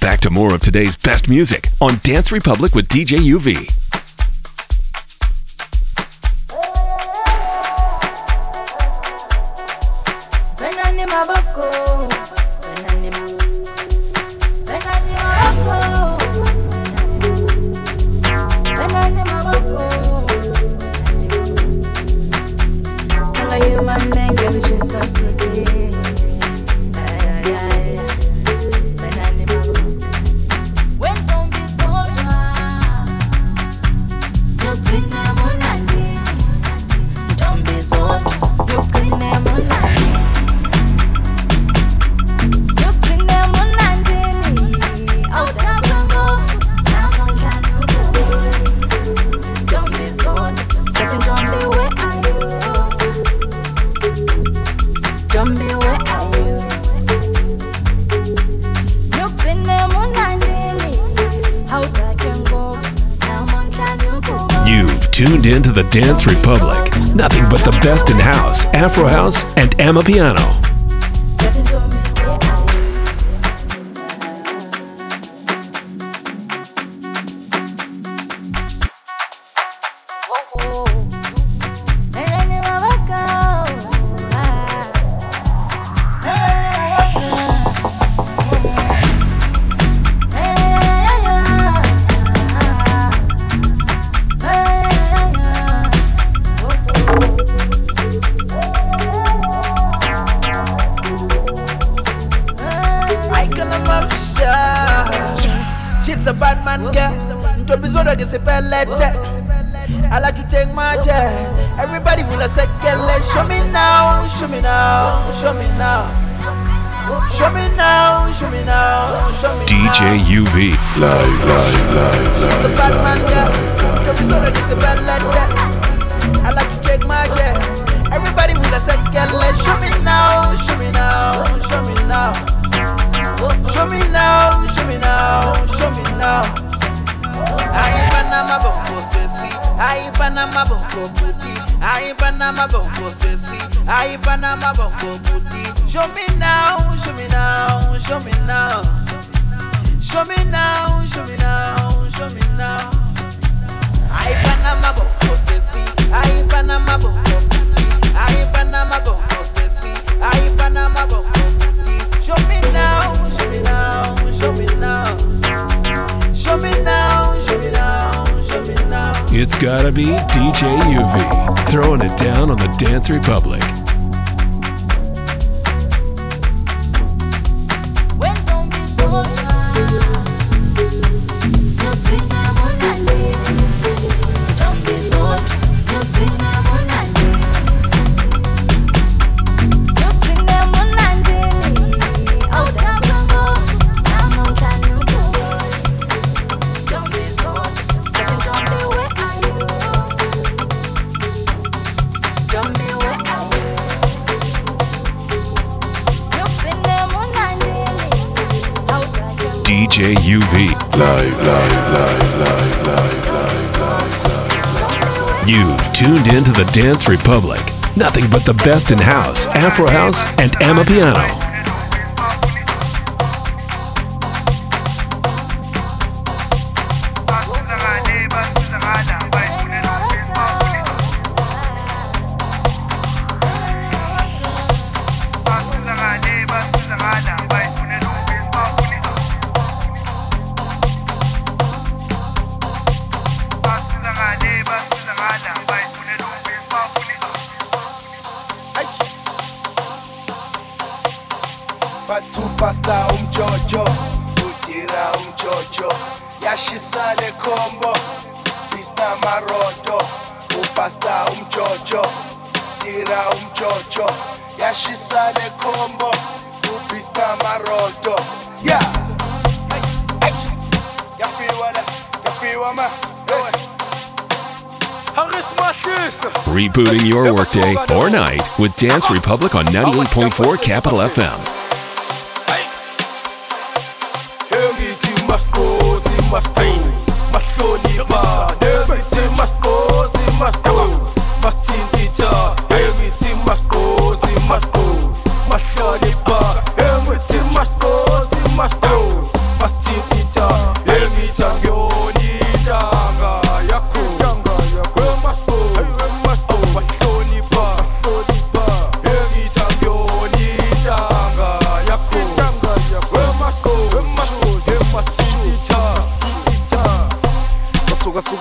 Back to more of today's best music on Dance Republic with DJ UV. Tuned into the Dance Republic. Nothing but the best in house, Afro house, and Amapiano. I like to take my chance. Everybody will a second. Show me now, show me now, show me now. Show me now, show me now, show me now. DJ UV. She's a bad man, girl. Don't be so that it's a bad like I like to take my chance. Everybody will a second. Show me now, show me now, show me now. Show me now, show me now, show me now. I Panama bongo sesi, I Panama bongo booty, I Panama bongo sesi, I Panama bongo booty. Show me now, show me now, show me now. Show me now, show me now, show me now. I Panama bongo sesi, I Panama bongo booty, I Panama bongo sesi, I Panama bongo booty. Show me now, show me now, show me now. Show me now, show me now, show me now. It's gotta be DJ UV, throwing it down on the Dance Republic. DJ UV. You've tuned into the Dance Republic. Nothing but the best in house, Afro house, and Amapiano. Pasta umjojo, utira umjojo, yashisale kombo, pista maroto, upasta umjojo, tira umjojo, yashisale kombo, upista maroto, yeah. Yafiwa ma, Rebooting your workday or night with Dance Republic on 98.4 Capital FM.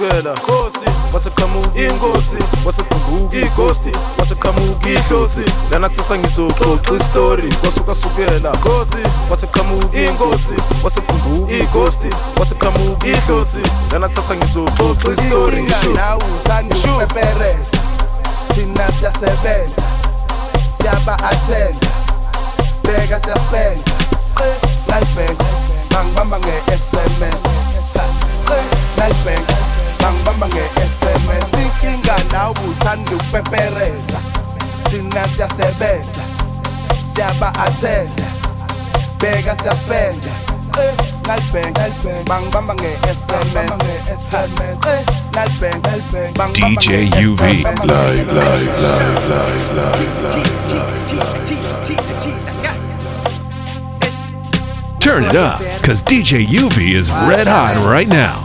Wasukasukela Khosi waseqhamuka inkosi waseqhamuka ighosti waseqhamuka ihlosi lana kusasa ngizoxoxa istory Wasukasukela Khosi waseqhamuka inkosi waseqhamuka ighosti waseqhamuka ihlosi lana kusasa ngizoxoxa istory nawe uthanda ukupepereza thina siyasebenza siyaba-athenda bheka siyasipenda nalibheka bangibamba nge-SMS nalibheka bangibamba nge-SMS inkinga nawe uthanda ukupepereza thina siyasebenza siyaba-athenda bheka siyasipenda nalibheka bangibamba nge-SMS nalibheka bangibamba DJ UV. Turn it up, cause DJ UV is red hot right now.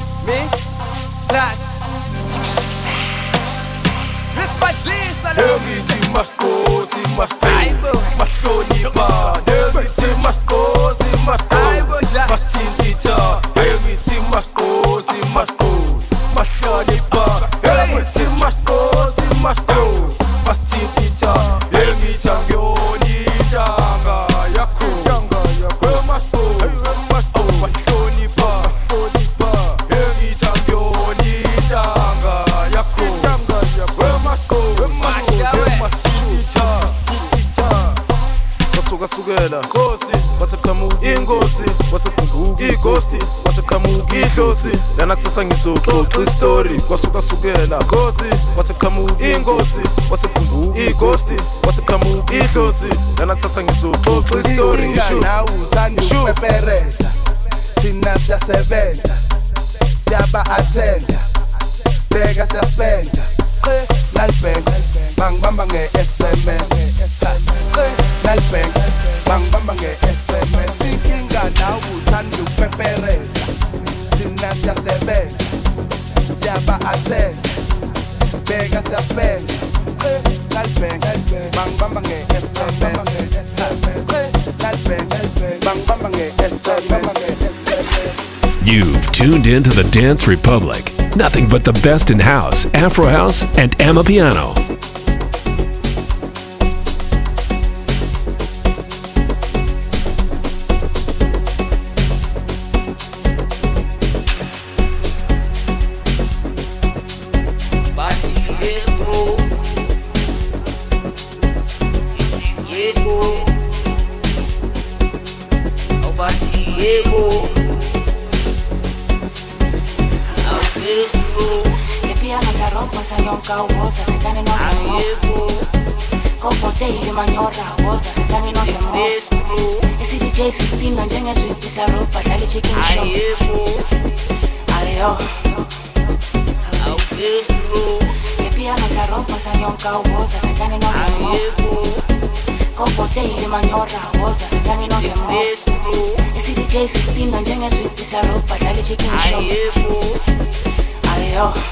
Wasukasukela Khosi waseqhamuka inkosi waseqhamuka ighosti waseqhamuka ihlosi lana kusasa ngizoxoxa istory Wasukasukela Khosi waseqhamuka inkosi waseqhamuka ighosti waseqhamuka ihlosi lana kusasa ngizoxoxa istory nawe uthanda ukupepereza thina siyasebenza siyaba-athenda bheka siyasipenda nalibheka bangibamba nge-SMS nalibheka bangibamba nge-SMS inkinga nawe uthanda ukupepereza thina siyasebenza siyaba-athenda bheka siyasipenda nalibheka bangibamba nge-SMS nalibheka bangibamba nge-SMS. You've tuned in to the Dance Republic. Nothing but the best in house, Afro house, and Amapiano. Ese DJ se spinga njengezwiti sarupha dlala chicken shop ayo epiano sarupha sanyonka uboza setani no Kopotei manyora woza setani no Ese DJ se spinga njengezwiti sarupha dlala chicken shop ayo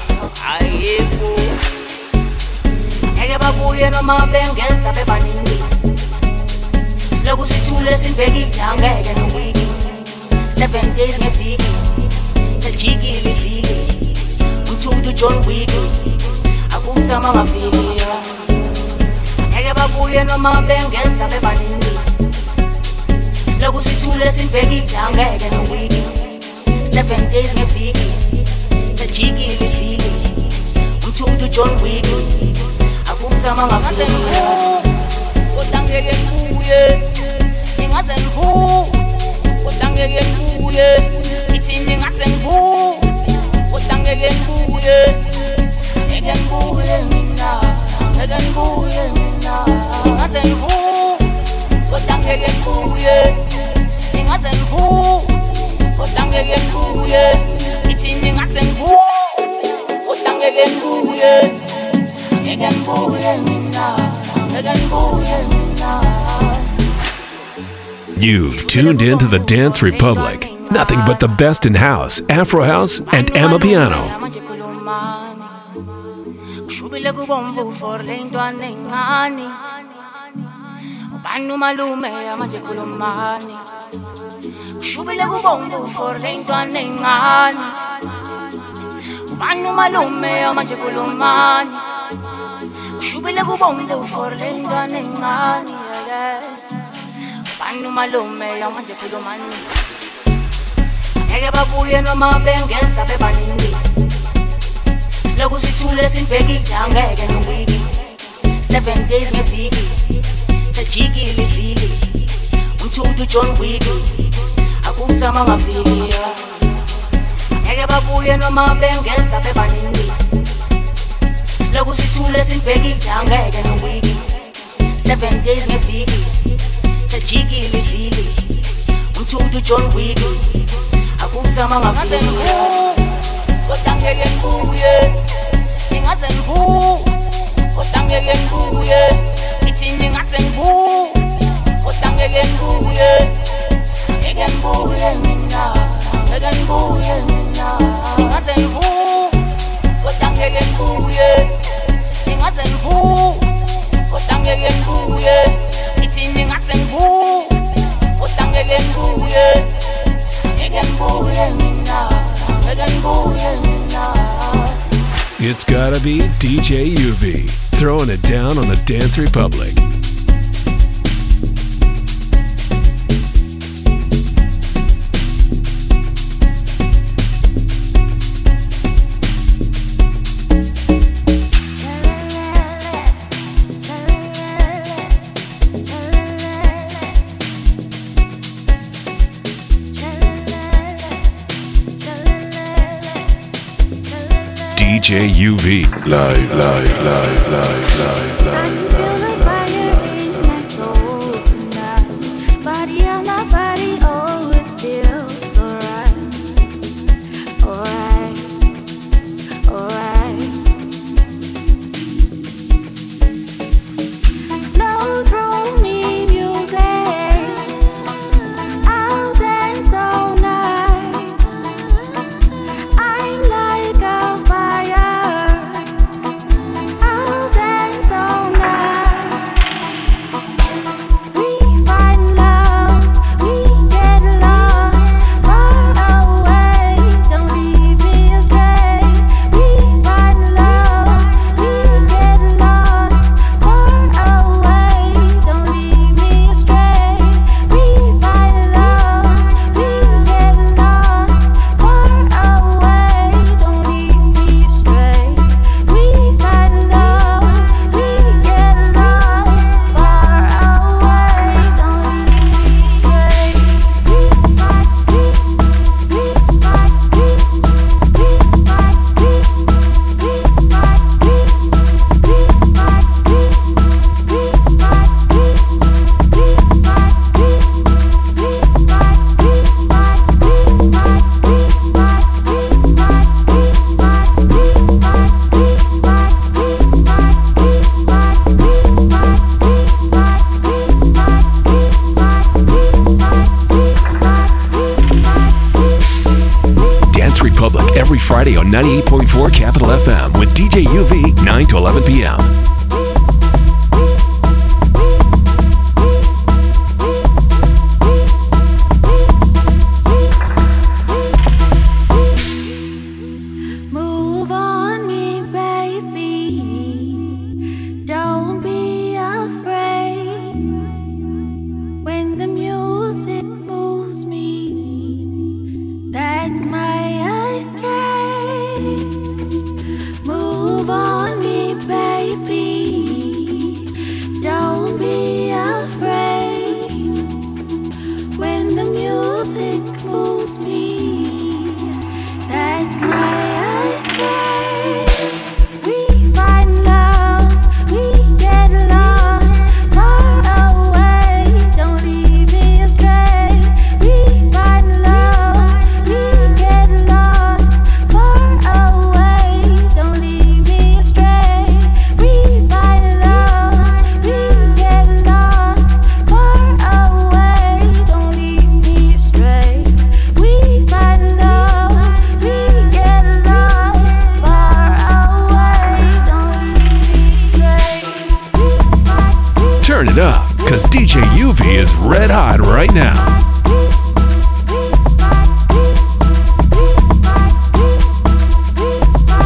Ngeke babuye noma bengeza bebaningi Sloku sithule sibhekile angeke nowiki 7 days ngeviki sajikile iviki umthudu John Wick akuthama ngaviki Ngeke babuye noma bengeza bebaningi Sloku sithule sibhekile angeke nowiki 7 days ngeviki sajikile iviki umthudu John Wick akuthama ngaviki Kodangeke ngibuye Ingaze ngivu Kodangeke ngibuye Ithini ngaze ngivu Kodangeke ngibuye Ngeke ngibuye mina Ngeke ngibuye mina Ingaze ngivu Kodangeke ngibuye Ingaze ngivu Kodangeke ngibuye Ithini ngaze ngivu Kodangeke ngibuye Ngeke ngibuye mina You've tuned in to the Dance Republic. Nothing but the best in house, Afro house, and Amapiano. Manu malume manje kulumani ushubile kubonge uforle ingane encane Manu malume manje kulumani Ngeke babuye noma bengeza bebaningi Siloku sithule sinibhekile angeke nowiki 7 days ngeviki sajikile ivili umthudu John Wick akuthama ngaviki Ngeke babuye noma bengeza bebaningi Siloku sithule sinibhekile angeke nowiki 7 days ngeviki sajikile ivili umthudu John Wick akuthama ngaviki kodwa ngeke ngibuye ingaze kodwa ngeke ngibuye ngithi ngingase kodwa ngeke ngibuye mina ngeke ngibuye mina ingaze kodwa ngeke ngibuye ingaze kodwa ngeke ngibuye ngithi ngingase kodwa ngeke ngibuye mina ngeke ngibuye mina It's gotta be DJ UV, throwing it down on the Dance Republic. DJ UV. Live. I can feel the fire in my soul tonight. Body on my body, oh, it feels alright. Flow through me music. I'll dance all night. I'm like a fire. I'll dance all night. We find love, we get lost, far away. Don't leave me astray. We find love, we get lost, far away. Don't leave me astray. We find love, we get lost, far away. Don't leave me astray. We find love, we get lost, far away. Don't leave me astray. Dance Republic every Friday on 98.4 Capital FM with DJ UV, 9 to 11 p.m. Move on me, baby. Don't be afraid. When the music moves me, that's my escape. Move on me, baby. Don't be afraid. When the music moves me, that's my escape. We find love, we get lost, far away. Don't leave me astray. We find love, we get lost, far away. Don't leave me astray. We find love, we get lost, far away. Don't leave me astray. We find love, we get lost, far away. Don't leave me astray. Turn it up, cause DJ UV is red hot right now. We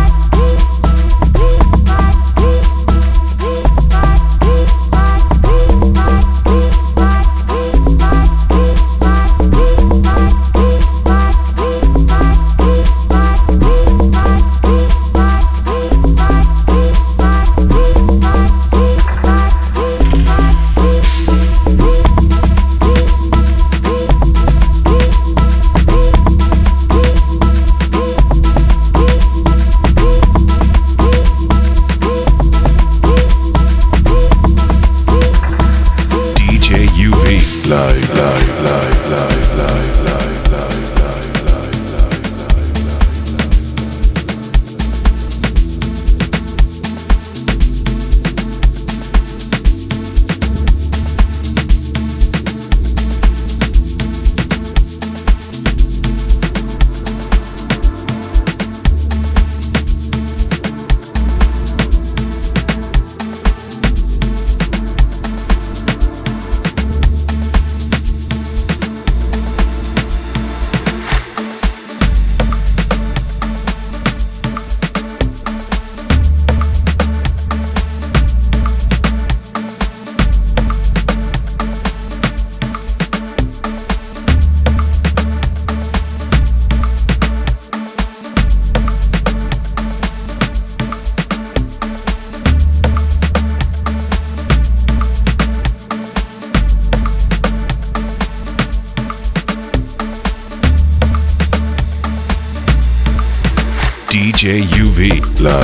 DJ UV.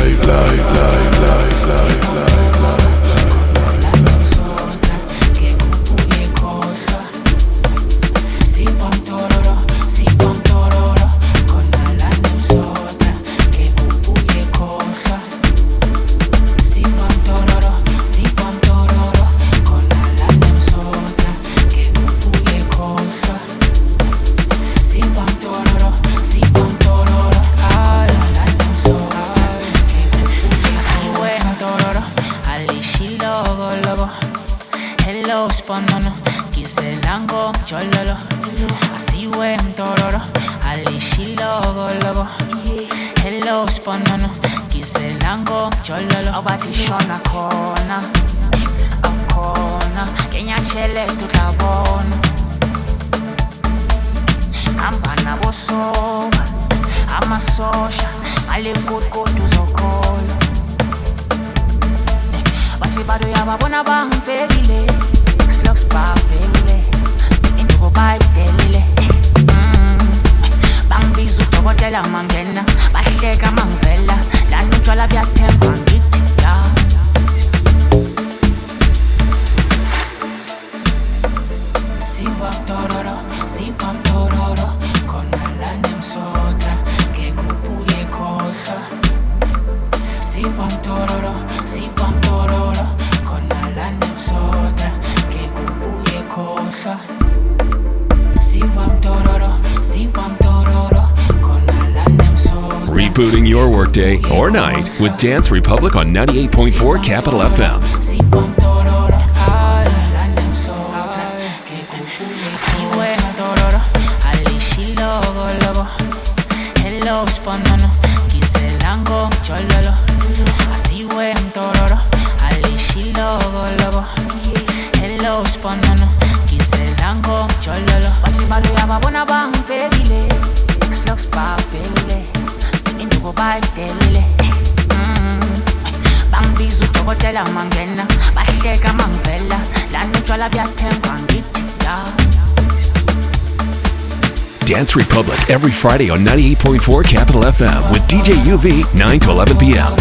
Rebooting your workday or night with Dance Republic on 98.4 Capital FM. Dance Republic every Friday on 98.4 Capital FM with DJ UV 9 to 11 p.m.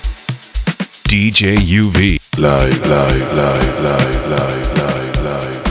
DJ UV. Live.